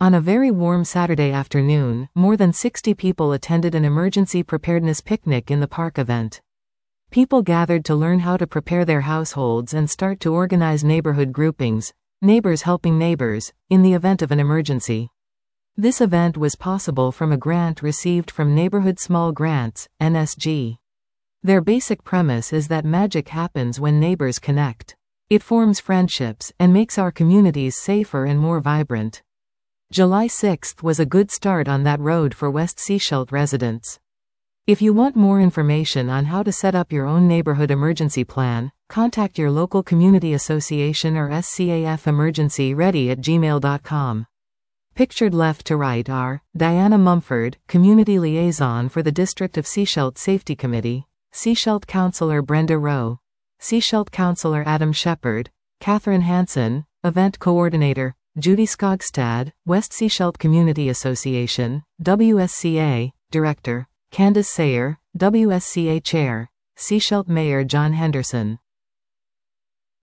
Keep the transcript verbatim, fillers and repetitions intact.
On a very warm Saturday afternoon, more than sixty people attended an emergency preparedness picnic in the park event. People gathered to learn how to prepare their households and start to organize neighborhood groupings, neighbors helping neighbors, in the event of an emergency. This event was possible from a grant received from Neighborhood Small Grants, N S G. Their basic premise is that magic happens when neighbors connect. It forms friendships and makes our communities safer and more vibrant. July sixth was a good start on that road for West Sechelt residents. If you want more information on how to set up your own neighborhood emergency plan, contact your local community association or S C A F emergency ready at gmail dot com. Pictured left to right are Diana Mumford, Community Liaison for the District of Sechelt Safety Committee, Sechelt Councillor Brenda Rowe, Sechelt Councillor Adam Shepard, Catherine Hansen, Event Coordinator, Judy Skogstad, West Sechelt Community Association, W S C A, Director, Candace Sayer, W S C A Chair, Sechelt Mayor John Henderson.